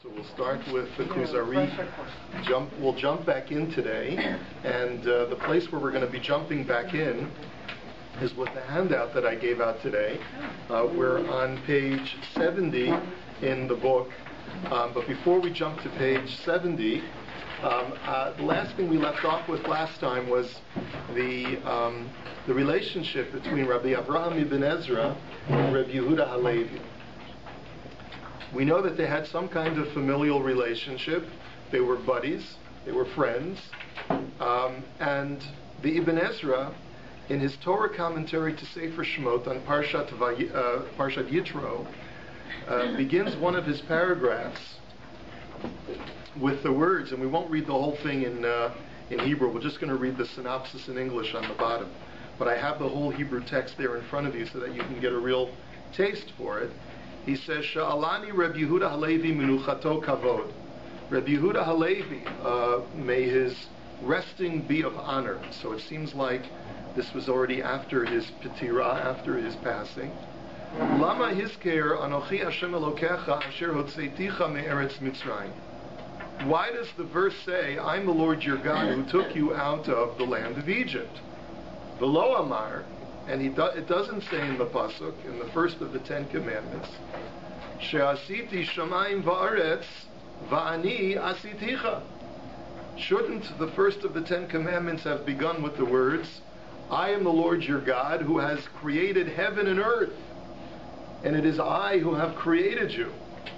So we'll start with the Kuzari. We'll jump back in today, and the place where we're going to be jumping back in is with the handout that I gave out today. We're on page 70 in the book, but before we jump to page 70, the last thing we left off with last time was the relationship between Rabbi Avraham ibn Ezra and Rabbi Yehuda Halevi. We know that they had some kind of familial relationship. They were buddies, they were friends, and the Ibn Ezra, in his Torah commentary to Sefer Shemot on Parshat Yitro, begins one of his paragraphs with the words, and we won't read the whole thing in Hebrew, we're just going to read the synopsis in English on the bottom. But I have the whole Hebrew text there in front of you so that you can get a real taste for it. He says, Sha'alani Reb Yehuda Halevi menuchato kavod. Reb Yehuda Halevi, may his resting be of honor. So it seems like this was already after his petira, after his passing. Lama hizker anochi Hashem Elokecha asher hotzeiticha me'eretz Mitzrayim. Why does the verse say, I'm the Lord your God who took you out of the land of Egypt? V'lo amar, and it doesn't say in the pasuk, in the first of the 10 Commandments, She'asiti shamayim va'aretz va'ani asiticha. Shouldn't the first of the 10 Commandments have begun with the words, I am the Lord your God who has created heaven and earth, and it is I who have created you?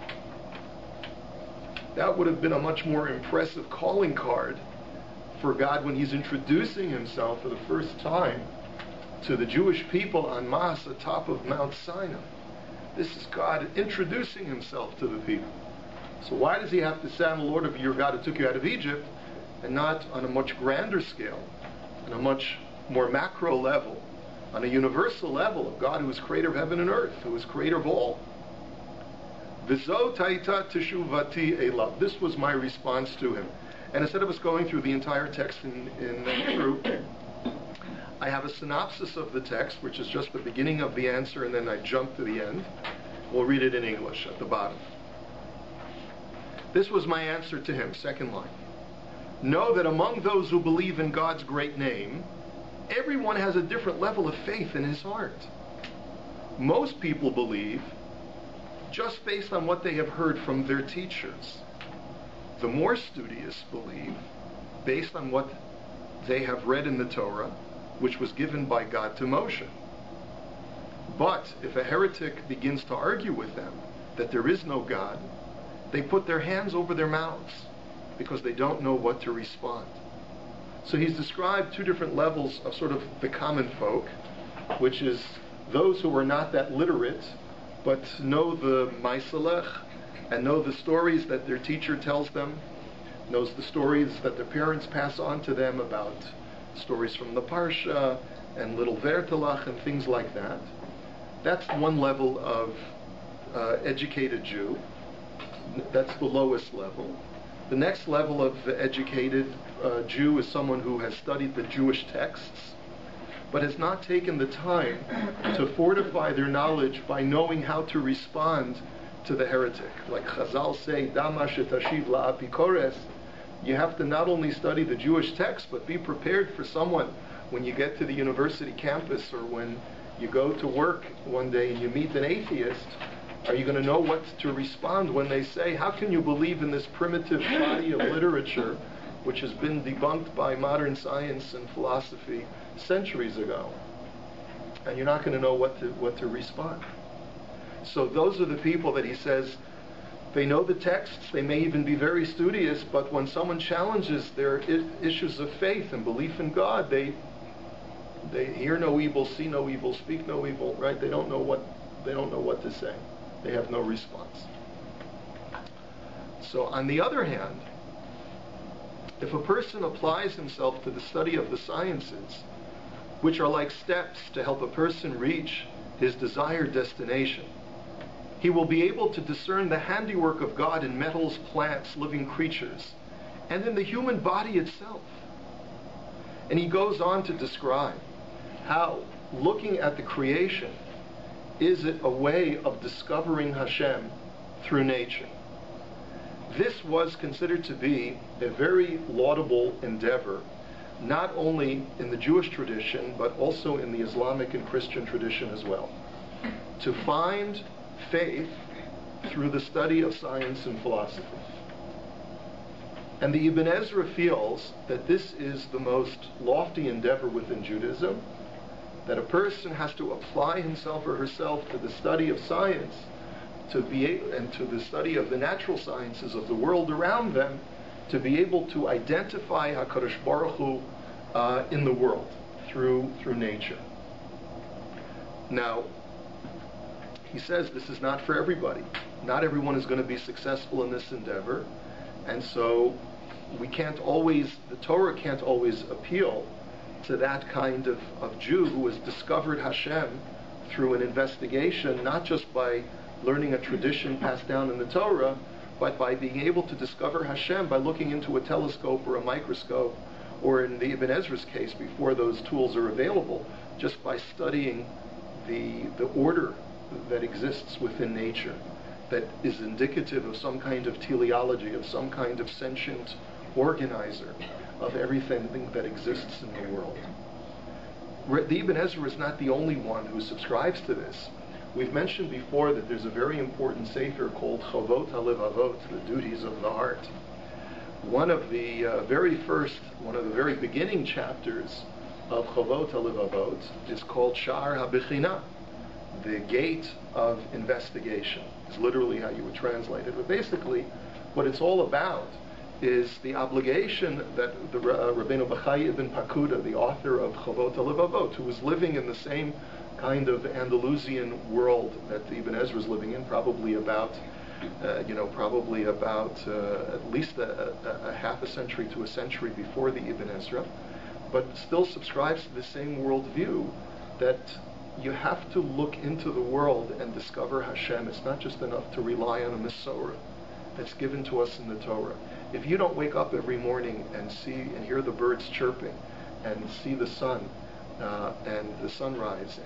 That would have been a much more impressive calling card for God when he's introducing himself for the first time to the Jewish people on Mas, atop of Mount Sinai. This is God introducing himself to the people. So why does he have to say, I'm the Lord of your God who took you out of Egypt, and not on a much grander scale, on a much more macro level, on a universal level of God who is creator of heaven and earth, who is creator of all? V'zo ta'ita teshuvati elav. This was my response to him. And instead of us going through the entire text in Hebrew, I have a synopsis of the text, which is just the beginning of the answer, and then I jump to the end. We'll read it in English at the bottom. This was my answer to him, second line. Know that among those who believe in God's great name, everyone has a different level of faith in his heart. Most people believe just based on what they have heard from their teachers. The more studious believe based on what they have read in the Torah, which was given by God to Moshe. But if a heretic begins to argue with them that there is no God, they put their hands over their mouths because they don't know what to respond. So he's described two different levels of sort of the common folk, which is those who are not that literate, but know the Maisalech, and know the stories that their teacher tells them, knows the stories that their parents pass on to them about stories from the Parsha and little Vertelach and things like that. That's one level of educated Jew. That's the lowest level. The next level of educated Jew is someone who has studied the Jewish texts, but has not taken the time to fortify their knowledge by knowing how to respond to the heretic. Like Chazal say, Dama shetashiv la'apikores, you have to not only study the Jewish text, but be prepared for someone when you get to the university campus or when you go to work one day and you meet an atheist. Are you going to know what to respond when they say, how can you believe in this primitive body of literature which has been debunked by modern science and philosophy centuries ago? And you're not going to know what to respond. So those are the people that he says, they know the texts, they may even be very studious, but when someone challenges their issues of faith and belief in God, they hear no evil, see no evil, speak no evil, right? They don't know what to say. They have no response. So on the other hand, if a person applies himself to the study of the sciences, which are like steps to help a person reach his desired destination, he will be able to discern the handiwork of God in metals, plants, living creatures, and in the human body itself. And he goes on to describe how looking at the creation is it a way of discovering Hashem through nature. this was considered to be a very laudable endeavor, not only in the Jewish tradition, but also in the Islamic and Christian tradition as well. To find faith through the study of science and philosophy. And the Ibn Ezra feels that this is the most lofty endeavor within Judaism, that a person has to apply himself or herself to the study of science, and to the study of the natural sciences of the world around them, to be able to identify HaKadosh Baruch Hu in the world through nature. Now, he says this is not for everybody. Not everyone is going to be successful in this endeavor, and so the Torah can't always appeal to that kind of Jew who has discovered Hashem through an investigation, not just by learning a tradition passed down in the Torah, but by being able to discover Hashem by looking into a telescope or a microscope, or in the Ibn Ezra's case, before those tools are available, just by studying the order that exists within nature, that is indicative of some kind of teleology, of some kind of sentient organizer of everything that exists in the world. The Ibn Ezra is not the only one who subscribes to this. We've mentioned before that there's a very important sefer called Chovot HaLevavot, the duties of the heart. One of the very beginning chapters of Chovot HaLevavot is called Sha'ar HaBechina, the gate of investigation. Is literally how you would translate it. But basically, what it's all about is the obligation that the Rabbeinu Bachai ibn Pakuda, the author of Chovot HaLevavot, who was living in the same kind of Andalusian world that the Ibn Ezra is living in, probably about at least a half a century to a century before the Ibn Ezra, but still subscribes to the same worldview that you have to look into the world and discover Hashem. It's not just enough to rely on a Masorah that's given to us in the Torah. If you don't wake up every morning and see and hear the birds chirping, and see the sun and the sunrise,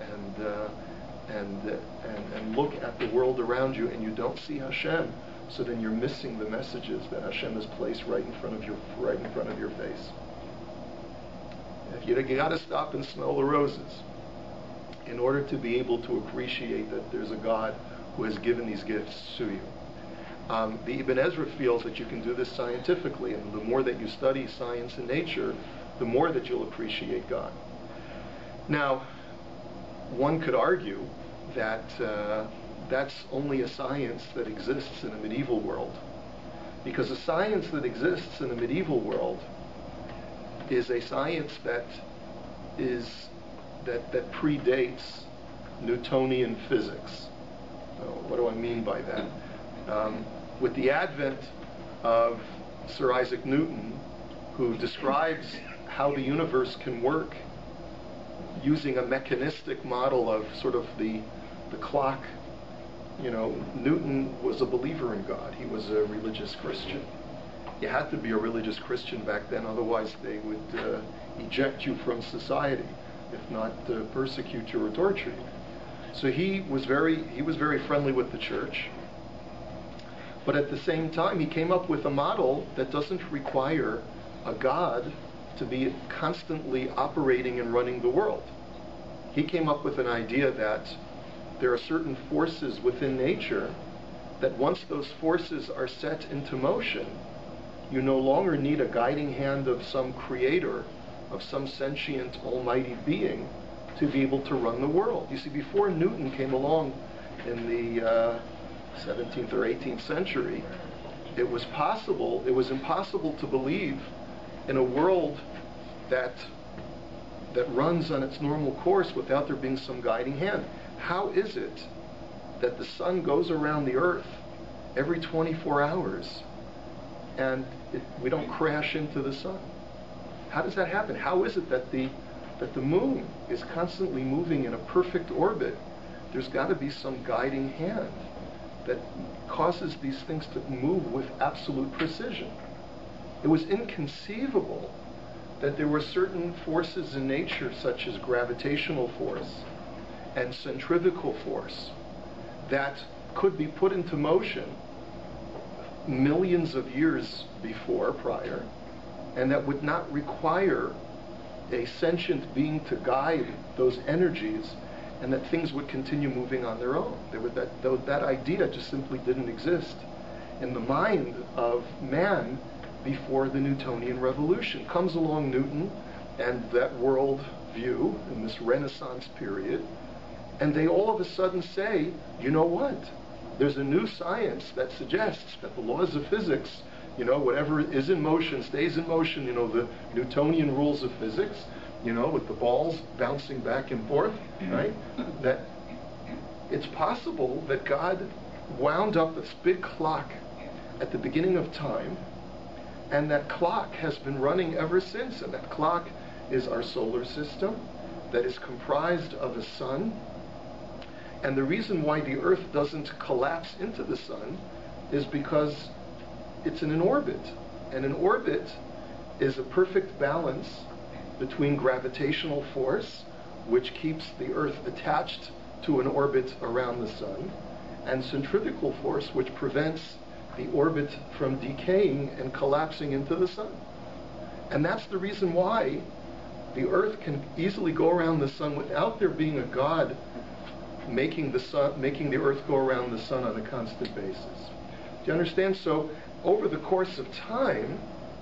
and look at the world around you, and you don't see Hashem, so then you're missing the messages that Hashem has placed right in front of your face. If you got to stop and smell the roses in order to be able to appreciate that there's a God who has given these gifts to you. The Ibn Ezra feels that you can do this scientifically, and the more that you study science and nature, the more that you'll appreciate God. Now, one could argue that that's only a science that exists in a medieval world, because a science that exists in a medieval world is a science that predates Newtonian physics. So what do I mean by that? With the advent of Sir Isaac Newton, who describes how the universe can work using a mechanistic model of sort of the clock, Newton was a believer in God. He was a religious Christian. You had to be a religious Christian back then, otherwise they would eject you from society, if not persecute you or torture you. So he was very friendly with the church, but at the same time he came up with a model that doesn't require a God to be constantly operating and running the world. He came up with an idea that there are certain forces within nature that once those forces are set into motion, you no longer need a guiding hand of some creator, of some sentient almighty being to be able to run the world. You see, before Newton came along in the 17th or 18th century, it was impossible to believe in a world that runs on its normal course without there being some guiding hand. How is it that the sun goes around the earth every 24 hours and we don't crash into the sun? How does that happen? How is it that the moon is constantly moving in a perfect orbit? There's got to be some guiding hand that causes these things to move with absolute precision. It was inconceivable that there were certain forces in nature, such as gravitational force and centrifugal force, that could be put into motion millions of years prior, and that would not require a sentient being to guide those energies, and that things would continue moving on their own. That idea just simply didn't exist in the mind of man before the Newtonian revolution. Comes along Newton and that world view in this Renaissance period, and they all of a sudden say, you know what? There's a new science that suggests that the laws of physics, whatever is in motion stays in motion, the Newtonian rules of physics, with the balls bouncing back and forth, right? That it's possible that God wound up this big clock at the beginning of time, and that clock has been running ever since, and that clock is our solar system that is comprised of a sun. And the reason why the Earth doesn't collapse into the sun is because it's in an orbit. And an orbit is a perfect balance between gravitational force, which keeps the Earth attached to an orbit around the sun, and centrifugal force, which prevents the orbit from decaying and collapsing into the sun. And that's the reason why the Earth can easily go around the sun without there being a God making the Earth go around the sun on a constant basis. Do you understand? So over the course of time,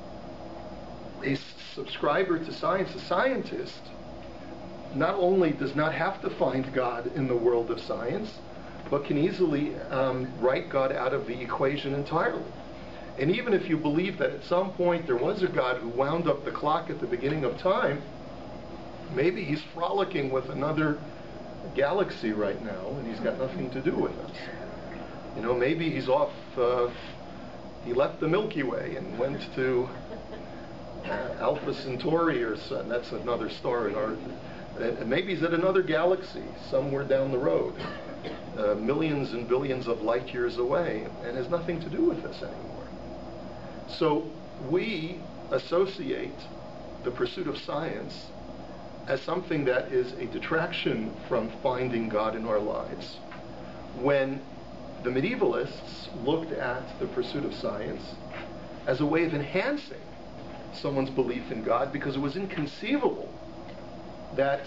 a subscriber to science, a scientist, not only does not have to find God in the world of science, but can easily write God out of the equation entirely. And even if you believe that at some point there was a God who wound up the clock at the beginning of time, maybe he's frolicking with another galaxy right now, and he's got nothing to do with us. Maybe he's off, he left the Milky Way and went to Alpha Centauri, or that's another star in our, and maybe he's at another galaxy somewhere down the road, millions and billions of light years away, and has nothing to do with us anymore. So we associate the pursuit of science as something that is a detraction from finding God in our lives, when the medievalists looked at the pursuit of science as a way of enhancing someone's belief in God, because it was inconceivable that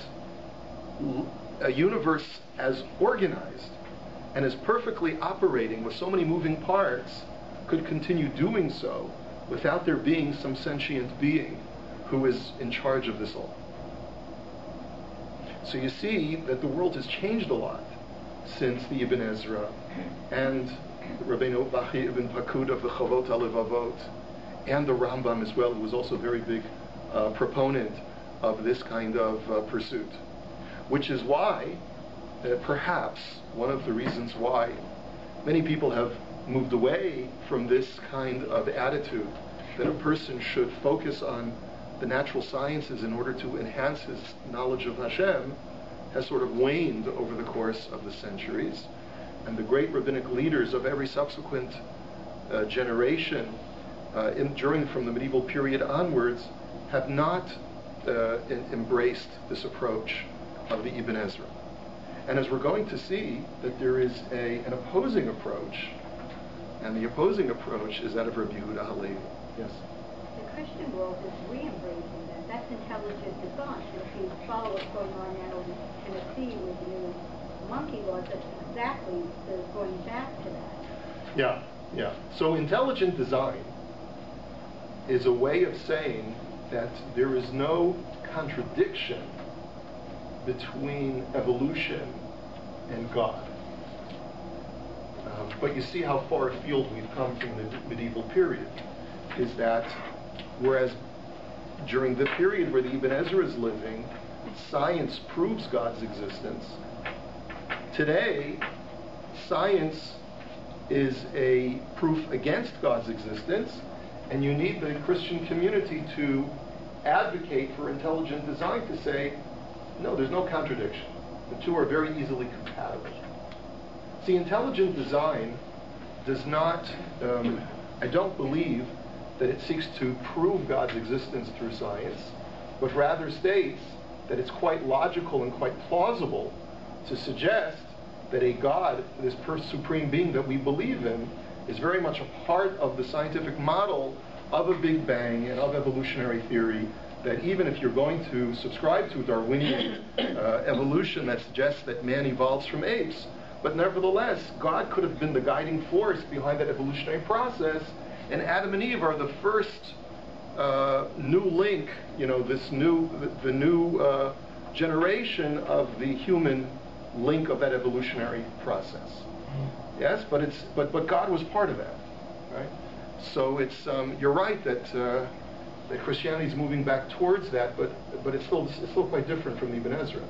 a universe as organized and as perfectly operating with so many moving parts could continue doing so without there being some sentient being who is in charge of this all. So you see that the world has changed a lot since the Ibn Ezra and Rabbeinu Bachya ibn Pakud of the Chavot HaLevavot, and the Rambam as well, who was also a very big proponent of this kind of pursuit. Which is why, perhaps, one of the reasons why many people have moved away from this kind of attitude, that a person should focus on the natural sciences in order to enhance his knowledge of Hashem, has sort of waned over the course of the centuries. And the great rabbinic leaders of every subsequent generation, from the medieval period onwards, have not embraced this approach of the Ibn Ezra. And as we're going to see, that there is an opposing approach, and the opposing approach is that of Rabbi Yehuda Halevi. Yes? The Christian world is re-embracing that. That's intelligent design. If you follow what's going on now in Tennessee with the new monkey laws, that's exactly going back to that. Yeah. So intelligent design is a way of saying that there is no contradiction between evolution and God. But you see how far afield we've come from the medieval period, is that whereas during the period where the Ibn Ezra is living, science proves God's existence, today science is a proof against God's existence, and you need the Christian community to advocate for intelligent design, to say, no, there's no contradiction. The two are very easily compatible. See, intelligent design does not, I don't believe that it seeks to prove God's existence through science, but rather states that it's quite logical and quite plausible to suggest that a God, this supreme being that we believe in, is very much a part of the scientific model of a Big Bang and of evolutionary theory, that even if you're going to subscribe to Darwinian evolution that suggests that man evolves from apes, but nevertheless, God could have been the guiding force behind that evolutionary process, and Adam and Eve are the first new link, the new generation of the human link of that evolutionary process. Yes, but God was part of that, right? So it's you're right that Christianity is moving back towards that, but it's still quite different from the Ibn Ezra.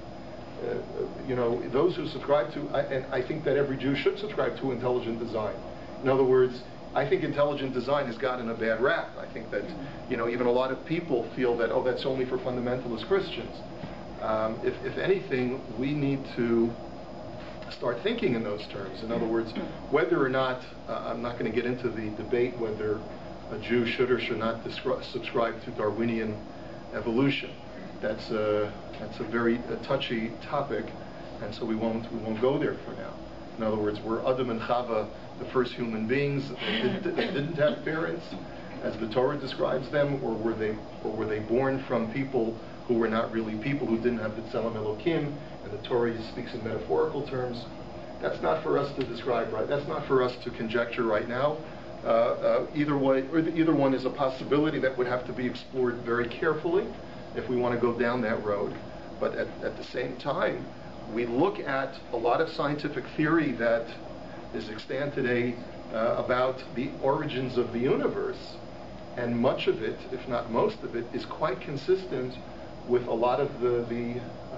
Those who subscribe to, and I think that every Jew should subscribe to intelligent design. In other words, I think intelligent design has gotten a bad rap. I think that, even a lot of people feel that, that's only for fundamentalist Christians. If anything, we need to start thinking in those terms. In other words, whether or not, I'm not going to get into the debate whether a Jew should or should not subscribe to Darwinian evolution. That's a very touchy topic, and so we won't go there for now. In other words, were Adam and Chava the first human beings that didn't have parents, as the Torah describes them, or were they born from people who were not really people, who didn't have the Tzelem Elokim, and the Torah speaks in metaphorical terms? That's not for us to describe, right? That's not for us to conjecture right now. Either one is a possibility that would have to be explored very carefully if we want to go down that road. But at the same time, we look at a lot of scientific theory that is extant today about the origins of the universe, and much of it, if not most of it, is quite consistent with a lot of the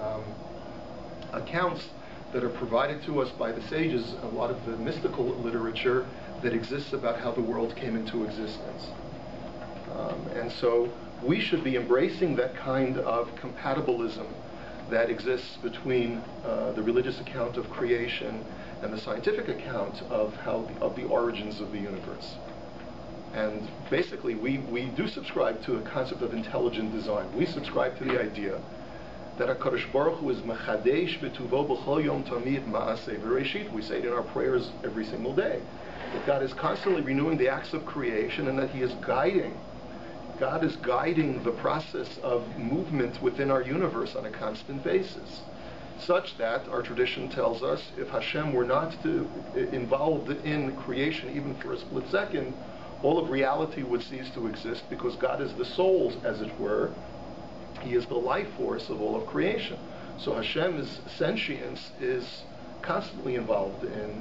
accounts that are provided to us by the sages, a lot of the mystical literature that exists about how the world came into existence. And so we should be embracing that kind of compatibilism that exists between the religious account of creation and the scientific account of the origins of the universe. And basically, we do subscribe to a concept of intelligent design. We subscribe to the idea that HaKadosh Baruch Hu is mechadesh b'tuvo b'chol yom tamid ma'aseh v'reshit. We say it in our prayers every single day, that God is constantly renewing the acts of creation, and that He is guiding. God is guiding the process of movement within our universe on a constant basis, such that our tradition tells us if Hashem were not involved in creation even for a split second, all of reality would cease to exist, because God is the soul, as it were. He is the life force of all of creation. So Hashem's sentience is constantly involved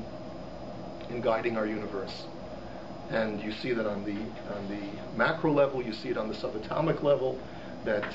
in guiding our universe. And you see that on the macro level, you see it on the subatomic level, that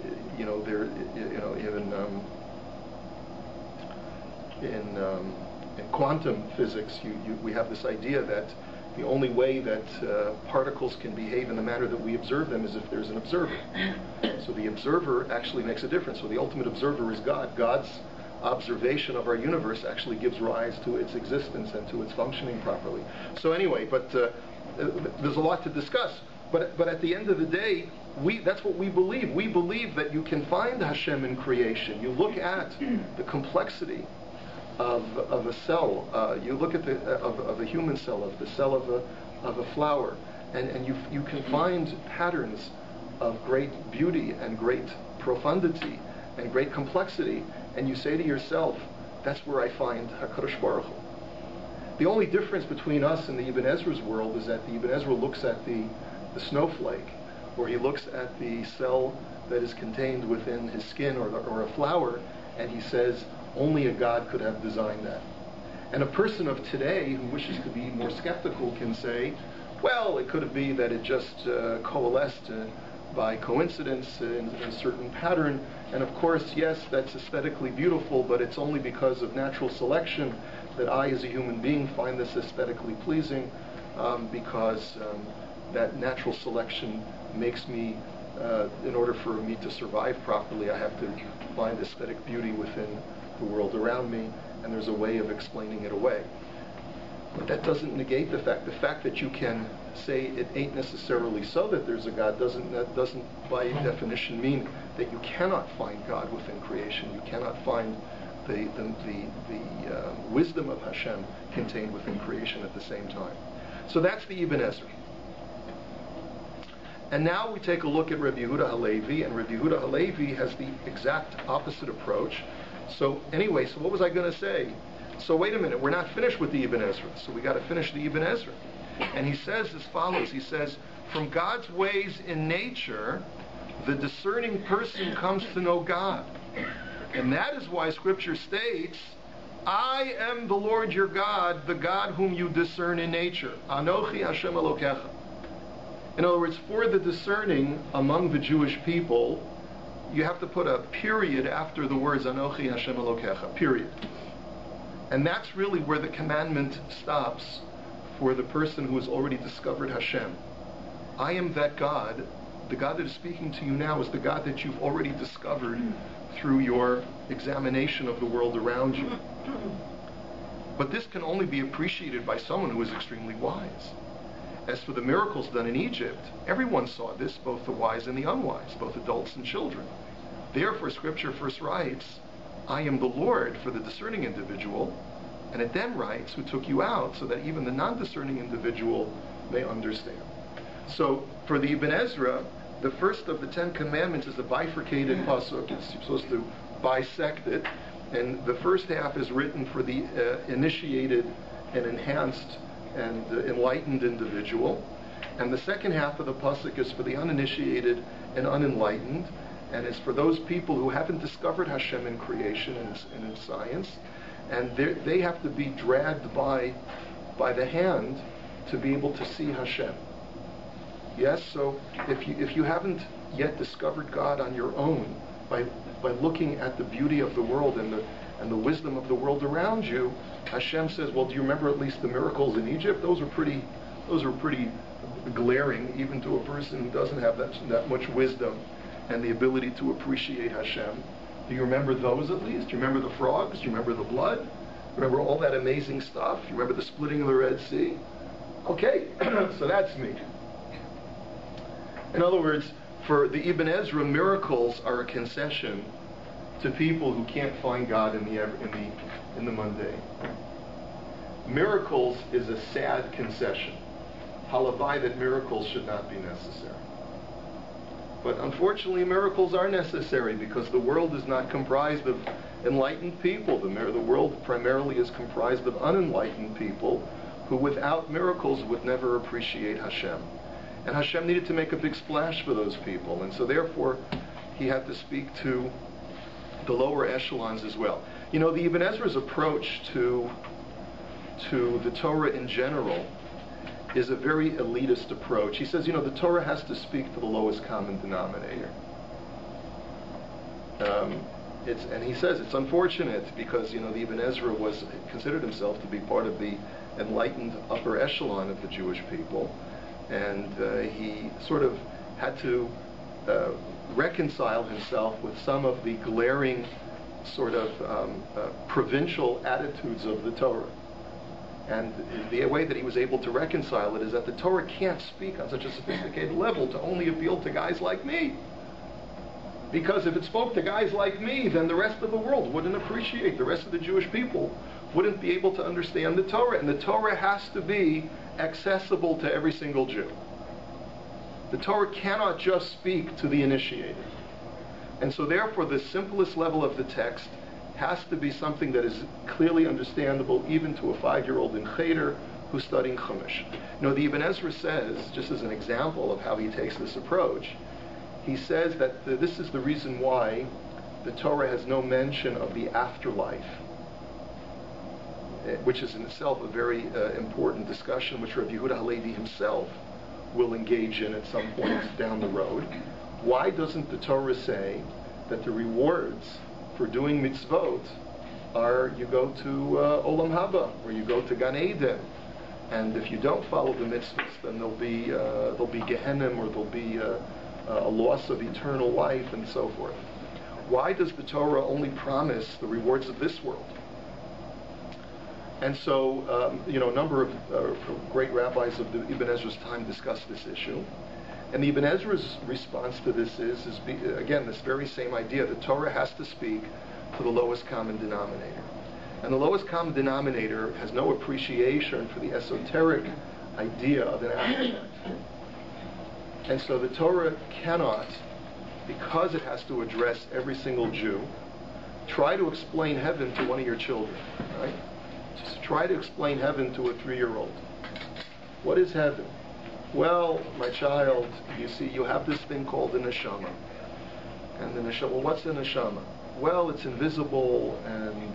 in quantum physics, we have this idea that the only way that particles can behave in the manner that we observe them is if there's an observer. So the observer actually makes a difference. So the ultimate observer is God. God's observation of our universe actually gives rise to its existence and to its functioning properly. So anyway, but there's a lot to discuss. But at the end of the day, that's what we believe. We believe that you can find Hashem in creation. You look at the complexity of a cell. You look at of a human cell, of the cell of a flower, and you can find patterns of great beauty and great profundity and great complexity, and you say to yourself, that's where I find HaKadosh Baruch Hu. The only difference between us and the Ibn Ezra's world is that the Ibn Ezra looks at the snowflake, or he looks at the cell that is contained within his skin or a flower, and he says, only a God could have designed that. And a person of today who wishes to be more skeptical can say, well, it could be that it just coalesced by coincidence in a certain pattern, and of course, yes, that's aesthetically beautiful, but it's only because of natural selection that I, as a human being, find this aesthetically pleasing, because that natural selection makes me, in order for me to survive properly, I have to find aesthetic beauty within the world around me, and there's a way of explaining it away. But that doesn't negate the fact that you can say it ain't necessarily so that there's a God doesn't by definition mean that you cannot find God within creation. You cannot find the wisdom of Hashem contained within creation at the same time. So that's the Ibn Ezra. And now we take a look at Rabbi Yehuda Halevi, and Rabbi Yehuda Halevi has the exact opposite approach. So anyway, so what was I going to say? So wait a minute, we're not finished with the Ibn Ezra, so we got to finish the Ibn Ezra. And he says as follows, he says, from God's ways in nature, the discerning person comes to know God. And that is why Scripture states, I am the Lord your God, the God whom you discern in nature. Anochi Hashem Elokecha. In other words, for the discerning among the Jewish people, you have to put a period after the words Anochi Hashem Elokecha, period. And that's really where the commandment stops for the person who has already discovered Hashem. I am that God. The God that is speaking to you now is the God that you've already discovered through your examination of the world around you. But this can only be appreciated by someone who is extremely wise. As for the miracles done in Egypt, everyone saw this, both the wise and the unwise, both adults and children. Therefore, Scripture first writes, I am the Lord for the discerning individual, and it then writes, who took you out, so that even the non-discerning individual may understand. So, for the Ibn Ezra, the first of the 10 Commandments is a bifurcated pasuk. It's supposed to bisect it, and the first half is written for the initiated and enhanced and enlightened individual, and the second half of the pasuk is for the uninitiated and unenlightened, and it's for those people who haven't discovered Hashem in creation and in science, and they have to be dragged by the hand to be able to see Hashem. Yes, so if you haven't yet discovered God on your own by looking at the beauty of the world and the wisdom of the world around you, Hashem says, well, do you remember at least the miracles in Egypt? Those are pretty glaring, even to a person who doesn't have that much wisdom and the ability to appreciate Hashem. Do you remember those at least? Do you remember the frogs? Do you remember the blood? Remember all that amazing stuff? You remember the splitting of the Red Sea? Okay, so that's me. In other words, for the Ibn Ezra, miracles are a concession to people who can't find God in the mundane. Miracles is a sad concession. Halavai that miracles should not be necessary. But unfortunately, miracles are necessary because the world is not comprised of enlightened people. The world primarily is comprised of unenlightened people who without miracles would never appreciate Hashem. And Hashem needed to make a big splash for those people. And so therefore, he had to speak to the lower echelons as well. You know, the Ibn Ezra's approach to the Torah in general is a very elitist approach. He says, you know, the Torah has to speak to the lowest common denominator. And he says it's unfortunate because, you know, the Ibn Ezra considered himself to be part of the enlightened upper echelon of the Jewish people. And he sort of had to reconcile himself with some of the glaring sort of provincial attitudes of the Torah. And the way that he was able to reconcile it is that the Torah can't speak on such a sophisticated level to only appeal to guys like me. Because if it spoke to guys like me, then the rest of the world wouldn't appreciate, the rest of the Jewish people wouldn't be able to understand the Torah. And the Torah has to be accessible to every single Jew. The Torah cannot just speak to the initiated. And so therefore the simplest level of the text has to be something that is clearly understandable even to a 5-year-old in Cheder who's studying Chumash. You know, the Ibn Ezra says, just as an example of how he takes this approach, he says that this is the reason why the Torah has no mention of the afterlife, which is in itself a very important discussion which Rabbi Yehuda Halevi himself will engage in at some point down the road. Why doesn't the Torah say that the rewards for doing mitzvot are you go to Olam Haba or you go to Gan Eden, and if you don't follow the mitzvahs, then there'll be Gehenna or there'll be a loss of eternal life and so forth. Why does the Torah only promise the rewards of this world? And so, a number of great rabbis of the Ibn Ezra's time discussed this issue. And the Ibn Ezra's response to this is again, this very same idea. The Torah has to speak to the lowest common denominator. And the lowest common denominator has no appreciation for the esoteric idea of an afterlife. And so the Torah cannot, because it has to address every single Jew, try to explain heaven to one of your children, right? Just try to explain heaven to a 3-year-old. What is heaven? Well, my child, you see, you have this thing called the neshama. And the neshama, well, what's the neshama? Well, it's invisible, and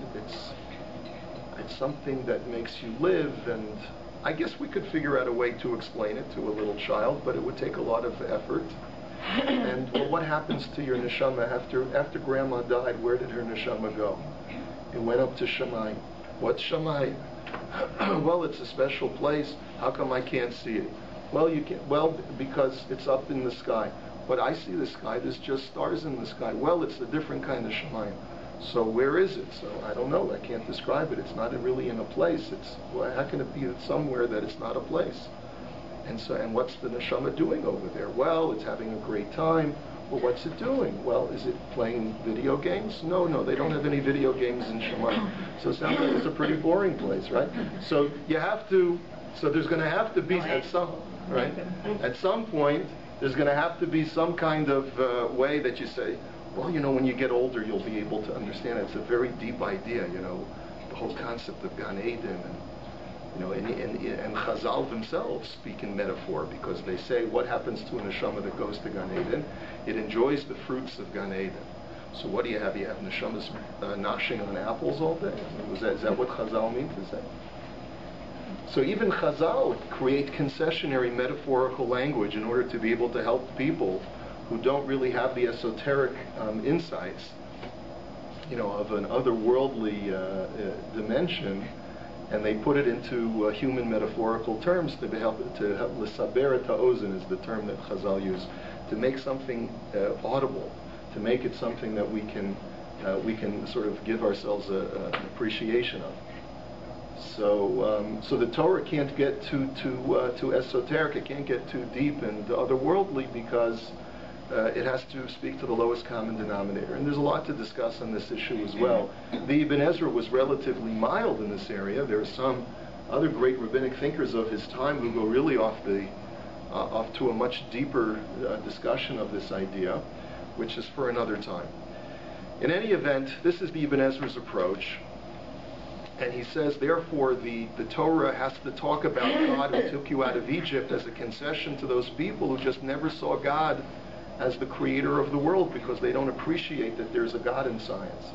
it's something that makes you live, and I guess we could figure out a way to explain it to a little child, but it would take a lot of effort. And well, what happens to your neshama after grandma died? Where did her neshama go? It went up to Shamayim. What's Shamayim? Well, it's a special place. How come I can't see it? Well, you can't. Well, because it's up in the sky. But I see the sky. There's just stars in the sky. Well, it's a different kind of Shamayim. So where is it? So I don't know. I can't describe it. It's not really in a place. Well, how can it be somewhere that it's not a place? And what's the neshama doing over there? Well, it's having a great time. Well, what's it doing? Well, is it playing video games? No, they don't have any video games in Shamayim. So it sounds like it's a pretty boring place, right? So there's going to have to be at some point, there's going to have to be some kind of way that you say, well, when you get older, you'll be able to understand it. It's a very deep idea, the whole concept of Gan Eden, and Chazal themselves speak in metaphor, because they say, what happens to a neshama that goes to Gan Eden? It enjoys the fruits of Gan Eden. So what do you have? You have neshamas gnashing on apples all day? Is that what Chazal means? So even Chazal create concessionary metaphorical language in order to be able to help people who don't really have the esoteric insights, of an otherworldly dimension, and they put it into human metaphorical terms to help l'saber et ha'ozen is the term that Chazal used, to make something audible, to make it something that we can sort of give ourselves an appreciation of. So the Torah can't get too esoteric. It can't get too deep and otherworldly, because it has to speak to the lowest common denominator. And there's a lot to discuss on this issue as well. The Ibn Ezra was relatively mild in this area. There are some other great rabbinic thinkers of his time who go really off to a much deeper discussion of this idea, which is for another time. In any event, this is the Ibn Ezra's approach. And he says, therefore, the Torah has to talk about God who took you out of Egypt as a concession to those people who just never saw God as the creator of the world, because they don't appreciate that there's a God in science.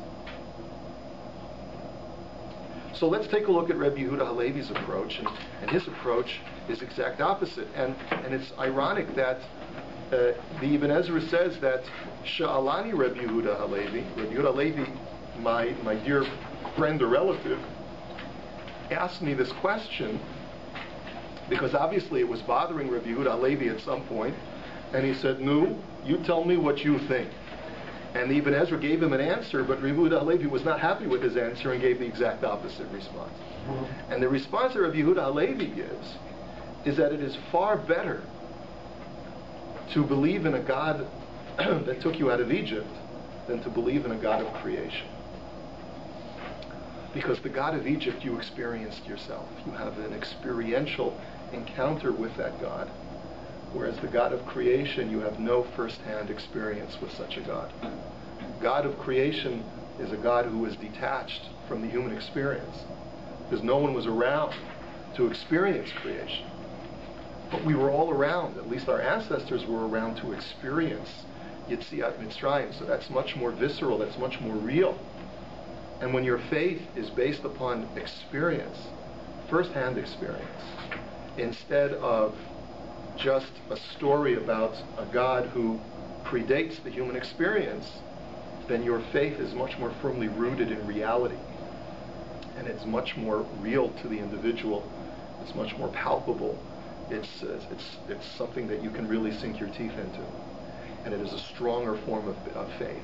So let's take a look at Rebbe Yehuda Halevi's approach, and his approach is exact opposite. And it's ironic that the Ibn Ezra says that Sha'alani Rebbe Yehuda Halevi, Rebbe Yehuda Halevi, my dear friend or relative, asked me this question because obviously it was bothering Rebbe Yehuda Halevi at some point, and he said, "No, you tell me what you think." And the Ibn Ezra gave him an answer, but Rebbe Yehuda Halevi was not happy with his answer and gave the exact opposite response. And the response that Rebbe Yehuda Halevi gives is that it is far better to believe in a God that took you out of Egypt than to believe in a God of creation. Because the God of Egypt you experienced yourself. You have an experiential encounter with that God. Whereas the God of creation, you have no first-hand experience with such a God. God of creation is a God who is detached from the human experience, because no one was around to experience creation. But we were all around, at least our ancestors were around to experience Yetziat Mitzrayim, so that's much more visceral, that's much more real. And when your faith is based upon experience, first-hand experience, instead of just a story about a God who predates the human experience, then your faith is much more firmly rooted in reality. And it's much more real to the individual. It's much more palpable. It's something that you can really sink your teeth into. And it is a stronger form of faith.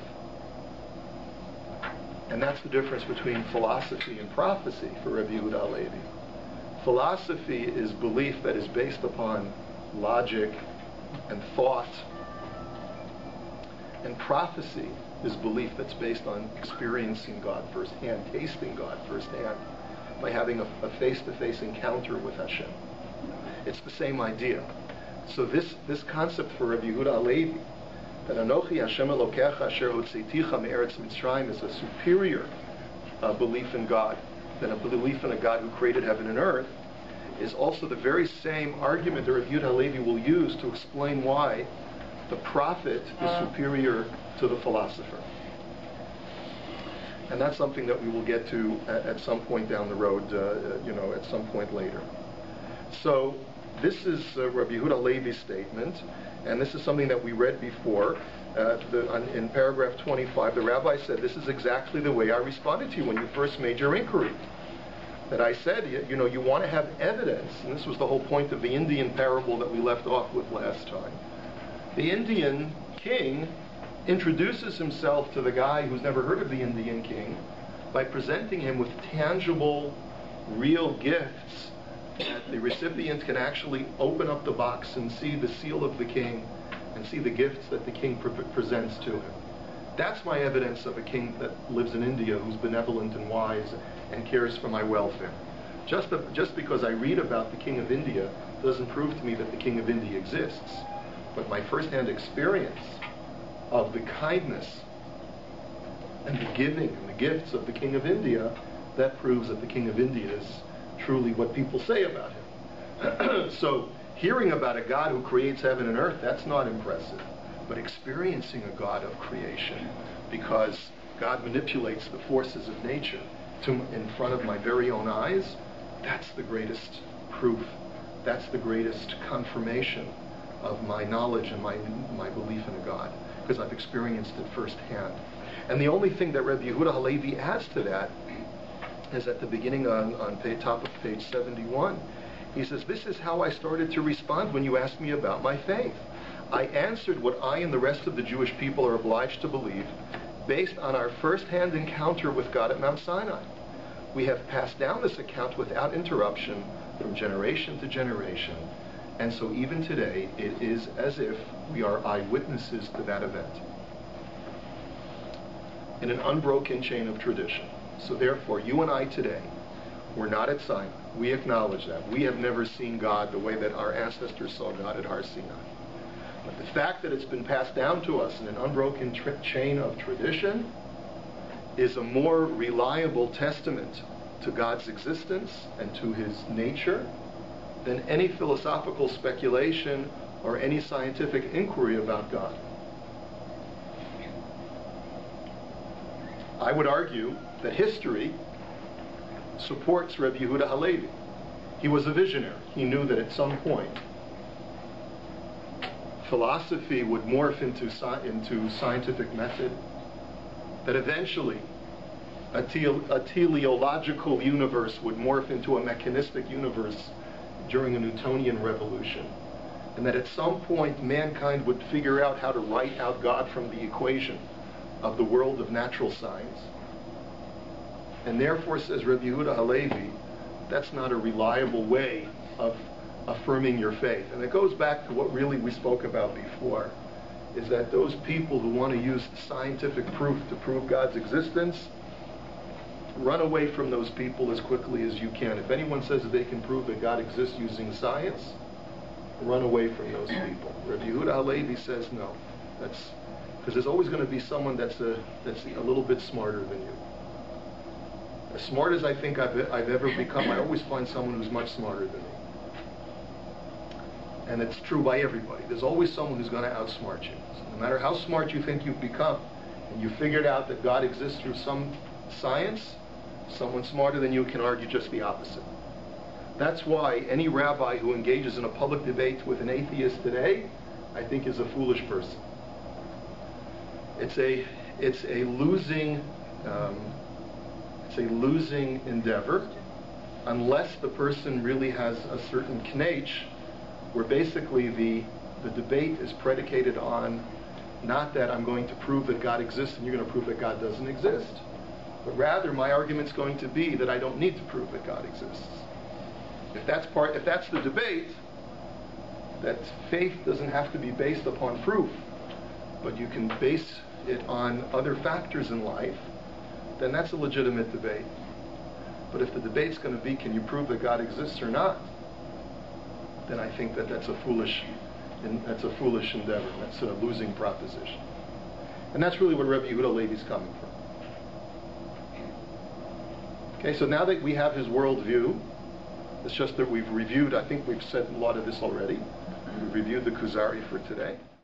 And that's the difference between philosophy and prophecy for Rebbe Yehuda Halevi. Philosophy is belief that is based upon logic and thought. And prophecy is belief that's based on experiencing God firsthand, tasting God firsthand, by having a face-to-face encounter with Hashem. It's the same idea. So this concept for Rabbi Yehuda Halevi, that Anochi Hashem Elokecha Asher Hotzeiticha Me'eretz Mitzrayim, is a superior belief in God than a belief in a God who created heaven and earth, is also the very same argument that Rabbi Yehuda Halevi will use to explain why the prophet is superior to the philosopher. And that's something that we will get to at some point down the road, at some point later. So this is Rabbi Yehuda Halevi's statement, and this is something that we read before. In paragraph 25, the rabbi said, this is exactly the way I responded to you when you first made your inquiry. That I said, you want to have evidence, and this was the whole point of the Indian parable that we left off with last time. The Indian king introduces himself to the guy who's never heard of the Indian king by presenting him with tangible, real gifts that the recipient can actually open up the box and see the seal of the king and see the gifts that the king presents to him. That's my evidence of a king that lives in India who's benevolent and wise and cares for my welfare. Just because I read about the king of India doesn't prove to me that the king of India exists. But my first-hand experience of the kindness and the giving and the gifts of the king of India, that proves that the king of India is truly what people say about him. So hearing about a God who creates heaven and earth, that's not impressive. But experiencing a God of creation, because God manipulates the forces of nature in front of my very own eyes, that's the greatest proof. That's the greatest confirmation of my knowledge and my belief in a God, because I've experienced it firsthand. And the only thing that Rabbi Yehuda Halevi adds to that is at the beginning on top of page 71. He says, this is how I started to respond when you asked me about my faith. I answered what I and the rest of the Jewish people are obliged to believe based on our first-hand encounter with God at Mount Sinai. We have passed down this account without interruption from generation to generation, and so even today it is as if we are eyewitnesses to that event in an unbroken chain of tradition. So therefore, you and I today, we're not at Sinai. We acknowledge that. We have never seen God the way that our ancestors saw God at Har Sinai. But the fact that it's been passed down to us in an unbroken chain of tradition is a more reliable testament to God's existence and to his nature than any philosophical speculation or any scientific inquiry about God. I would argue that history supports Rabbi Yehuda Halevi. He was a visionary. He knew that at some point philosophy would morph into scientific method, that eventually a teleological universe would morph into a mechanistic universe during a Newtonian revolution, and that at some point mankind would figure out how to write out God from the equation of the world of natural science. And therefore, says Rabbi Yehuda Halevi, that's not a reliable way of affirming your faith. And it goes back to what really we spoke about before, is that those people who want to use scientific proof to prove God's existence, run away from those people as quickly as you can. If anyone says that they can prove that God exists using science, run away from those people. Rabbi Yehuda Halevi says no. That's because there's always going to be someone that's a little bit smarter than you. As smart as I think I've ever become, I always find someone who's much smarter than me. And it's true by everybody. There's always someone who's going to outsmart you. So no matter how smart you think you've become, and you figured out that God exists through some science, someone smarter than you can argue just the opposite. That's why any rabbi who engages in a public debate with an atheist today, I think, is a foolish person. It's a losing endeavor, unless the person really has a certain knach, where basically the debate is predicated on not that I'm going to prove that God exists and you're going to prove that God doesn't exist, but rather my argument's going to be that I don't need to prove that God exists. If that's the debate, that faith doesn't have to be based upon proof, but you can base it on other factors in life, then that's a legitimate debate. But if the debate's going to be, can you prove that God exists or not, then I think that that's a foolish endeavor. That's a losing proposition. And that's really where Rebbe Yehuda Levi is coming from. Okay, so now that we have his worldview, it's just that we've reviewed, I think we've said a lot of this already. We've reviewed the Kuzari for today.